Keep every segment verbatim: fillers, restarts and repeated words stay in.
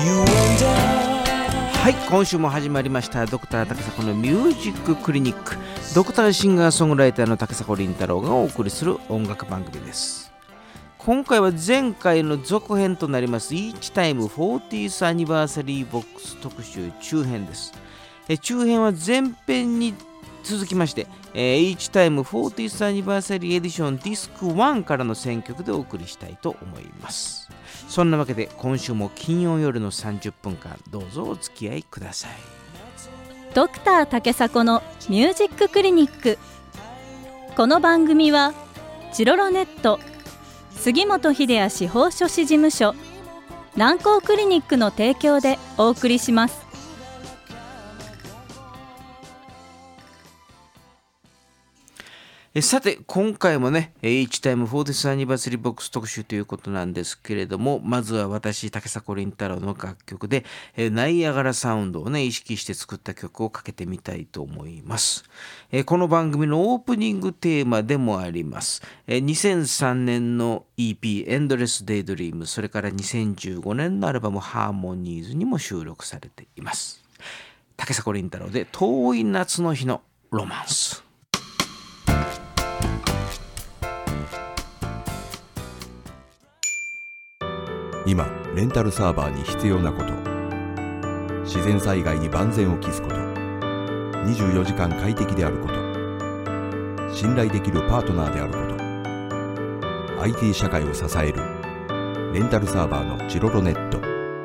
はい、今週も始まりましたドクター竹迫のミュージッククリニック。ドクターシンガーソングライターの竹迫倫太郎がお送りする音楽番組です。今回は前回の続編となります Each Time フォーティース Anniversary Box 特集中編です。え中編は前編に続きまして、えー、Each Time フォーティース Anniversary Edition ディスクワンからの選曲でお送りしたいと思います。そんなわけで今週も金曜夜のさんじゅっぷんかんどうぞお付き合いください。 ドクター竹迫のミュージッククリニック。この番組はチロロネット、杉本秀哉司法書士事務所、南光クリニックの提供でお送りします。 えさて今回もね Each Time フォーティース Anniversary Box 特集ということなんですけれども、まずは私竹迫倫太郎の楽曲でえナイアガラサウンドをね意識して作った曲をかけてみたいと思います。えこの番組のオープニングテーマでもありますえにせんさんねんの イーピー Endless Daydream、 それからにせんじゅうごねんのアルバム Harmonies にも収録されています。竹迫倫太郎で遠い夏の日のロマンス。 今レンタルサーバーに必要なこと、自然災害に万全を期すこと、にじゅうよじかん快適であること、信頼できるパートナーであること、 アイティー 社会を支えるレンタルサーバーのチロロネット。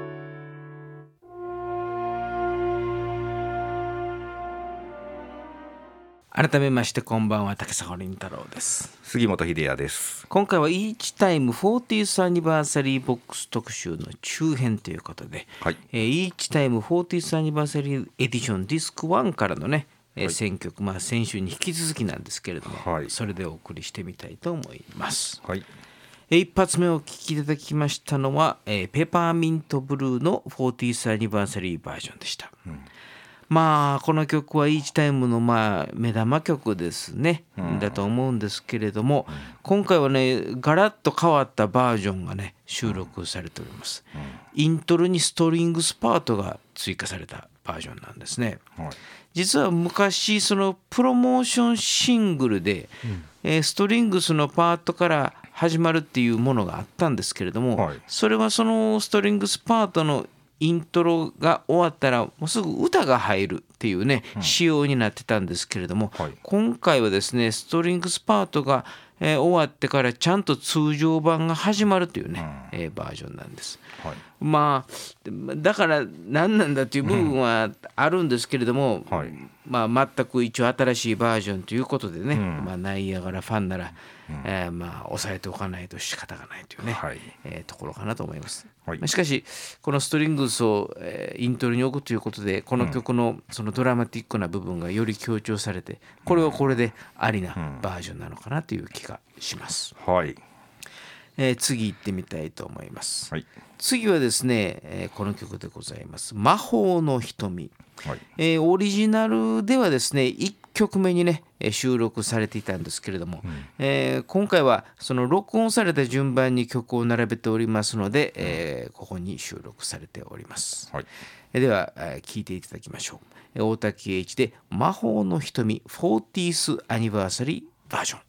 改めましてこんばんは、竹迫倫太郎です。 杉本秀哉です。 今回は Each Time フォーティース Anniversary Box 特集の中編ということで、 はいえー、Each Time フォーティース Anniversary Edition ディスクワンからのね、えーはい、 選曲、まあ、先週に引き続きなんですけれども、 はい、 それでお送りしてみたいと思います。 はい、 えー、一発目お聴きいただきましたのは、えー、ペパーミントブルーのフォーティース Anniversary バージョンでした。うん、まあこの曲は Each Time のまあ目玉曲ですね、うん、だと思うんですけれども、うん、今回はねガラッと変わったバージョンがね収録されております。うんうん、イントロにストリングスパートが追加されたバージョンなんですね。はい、実は昔そのプロモーションシングルで、うんえー、ストリングスのパートから始まるっていうものがあったんですけれども、はい、それはそのストリングスパートのイントロが終わったらもうすぐ歌が入るっていうね、うん、仕様になってたんですけれども、はい、今回はですねストリングスパートが、えー、終わってからちゃんと通常版が始まるというね、うんえー、バージョンなんです。はい、まあだから何なんだという部分はあるんですけれども、うんはいまあ、全く一応新しいバージョンということでね、うんまあ、ナイアガラファンならうんえー、まあ抑えておかないと仕方がないというね、はいえー、ところかなと思います。はい、しかしこのストリングスを、えー、イントロに置くということでこの曲のそのドラマティックな部分がより強調されて、これはこれでありなバージョンなのかなという気がします。はいえー、次行ってみたいと思います。はい、次はですね、えー、この曲でございます。魔法の瞳。はいえー、オリジナルではですねいっきょくめにね収録されていたんですけれども、うんえー、今回はその録音された順番に曲を並べておりますので、えー、ここに収録されております。はい、では聴いていただきましょう。大滝栄一で魔法の瞳フォーティース Anniversary バージョン。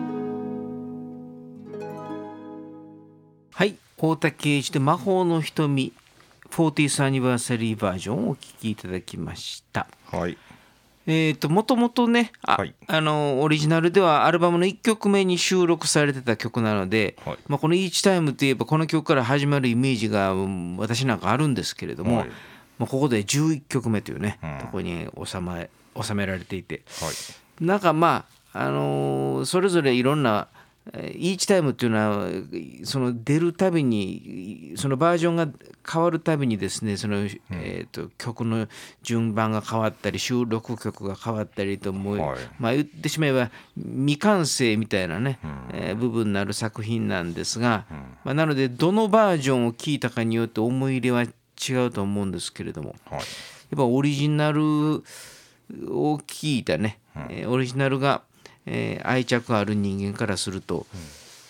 はい、大滝栄一で魔法の瞳フォーティース Anniversary バージョンをお聴きいただきました。はいえー、ともともとね あ、はい、あのオリジナルではアルバムのいっきょくめに収録されてた曲なので、はいまあ、この Each Time といえばこの曲から始まるイメージが私なんかあるんですけれども、はいまあ、ここでじゅういっきょくめというね、うん、ところに収め、収められていて、はい、なんかまあ、あのー、それぞれいろんなイーチタイムっていうのはその出るたびにそのバージョンが変わるたびにですねその、うんえー、と曲の順番が変わったり収録曲が変わったりともう、はいまあ、言ってしまえば未完成みたいなね、うんえー、部分になる作品なんですが、うんまあ、なのでどのバージョンを聴いたかによって思い入れは違うと思うんですけれども、はい、やっぱオリジナルを聴いたね、うんえー、オリジナルがえー、愛着ある人間からすると、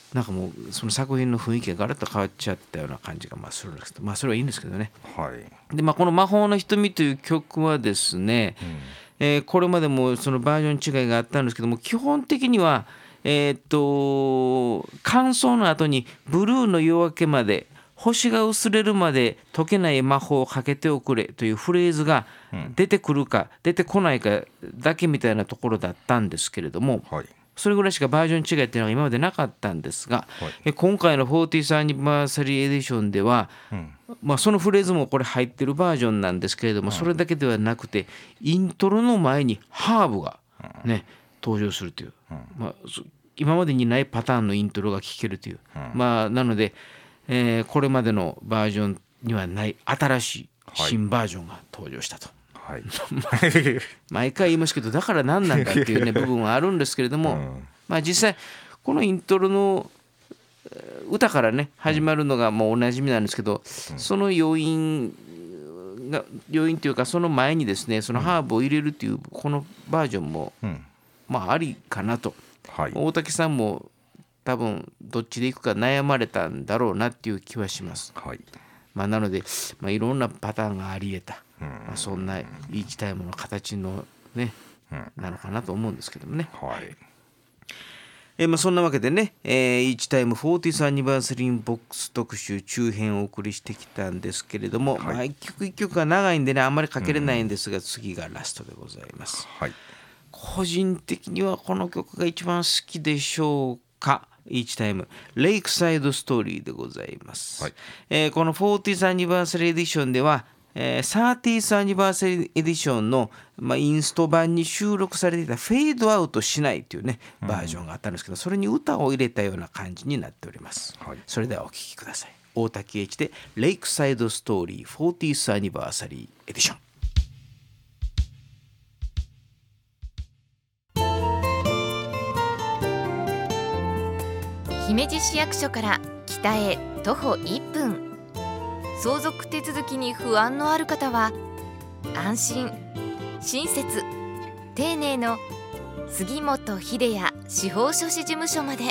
なんかもうその作品の雰囲気がガラッと変わっちゃったような感じがまあするんですけど、まあそれはいいんですけどね。 はい、 でまあこの魔法の瞳という曲はですね、うんえー、これまでもそのバージョン違いがあったんですけども、基本的にはえー、っと間奏の後にブルーの夜明けまで星が薄れるまで解けない魔法をかけておくれというフレーズが出てくるか出てこないかだけみたいなところだったんですけれども、はい、それぐらいしかバージョン違いっていうのが今までなかったんですが、はい、今回のフォーティースアニバーサリーエディションでは、うんまあ、そのフレーズもこれ入ってるバージョンなんですけれども、うん、それだけではなくてイントロの前にハーブがね、うん、登場するという、うんまあ、今までにないパターンのイントロが聴けるという、うんまあ、なのでえー、これまでのバージョンにはない新しい新バージョンが登場したと、はい、毎回言いますけどだから何なんだっていう、ね、部分はあるんですけれども、うんまあ、実際このイントロの歌からね始まるのがもうおなじみなんですけど、うん、その要因が要因というかその前にですねそのハーブを入れるっていうこのバージョンも、うんまあ、ありかなと、はい、大竹さんも多分どっちでいくか悩まれたんだろうなっていう気はします、はいまあ、なので、まあ、いろんなパターンがあり得た、うんまあ、そんなイーチタイムの形のね、うん、なのかなと思うんですけどもね、はいえーまあ、そんなわけでね、えー、イーチタイムフォーティースアニバーサリーボックス特集中編をお送りしてきたんですけれども、はいまあ、一曲一曲が長いんでねあんまりかけれないんですが、うん、次がラストでございます、はい、個人的にはこの曲が一番好きでしょうか。イーチタイムレイクサイドストーリーでございます、はいえー、このフォーティースアニバーサリーエディションでは、えー、サーティースアニバーサリーエディションの、まあ、インスト版に収録されていたフェードアウトしないというねバージョンがあったんですけど、それに歌を入れたような感じになっております、はい、それではお聴きください。大滝栄一でレイクサイドストーリーフォーティースアニバーサリーエディション。 姫路市役所から北へ徒歩いっぷん、相続手続きに不安のある方は安心親切丁寧の杉本秀也司法書士事務所まで。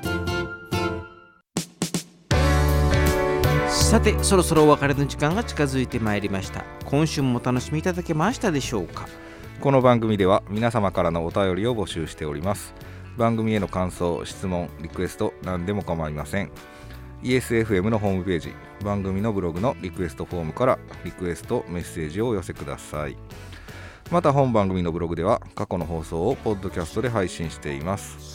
さてそろそろお別れの時間が近づいてまいりました。今週もお楽しみいただけましたでしょうか。 この番組では皆様からのお便りを募集しております。番組への感想、質問、リクエスト何でも構いません。 イーエスエフエム のホームページ、番組のブログのリクエストフォームからリクエストメッセージをお寄せください。また本番組のブログでは過去の放送をポッドキャストで配信しています。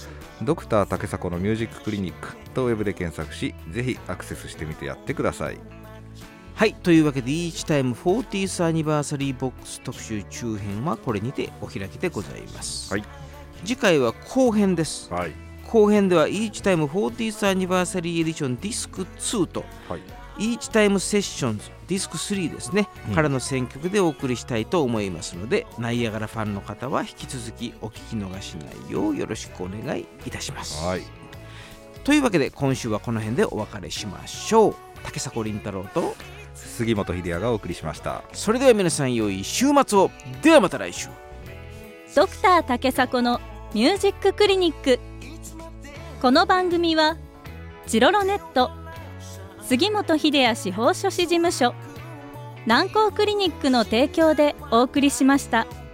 ドクター竹迫のミュージッククリニックとウェブで検索し、ぜひアクセスしてみてやってください。 はい、というわけでイーチタイムフォーティースアニバーサリーボックス特集中編はこれにてお開きでございます、はい、次回は後編です、はい、後編ではイーチタイムフォーティースアニバーサリーエディションディスクツーと、はい、イーチタイムセッションズディスクスリーですね、うん、からの選曲でお送りしたいと思いますので、ナイアガラファンの方は引き続きお聞き逃しないようよろしくお願いいたします、はい、というわけで今週はこの辺でお別れしましょう。竹迫倫太郎と杉本秀也がお送りしました。 それでは皆さん良い週末を。ではまた来週。 ドクター竹迫のミュージッククリニック。この番組はジロロネット、杉本秀也司法書士事務所、南光クリニックの提供でお送りしました。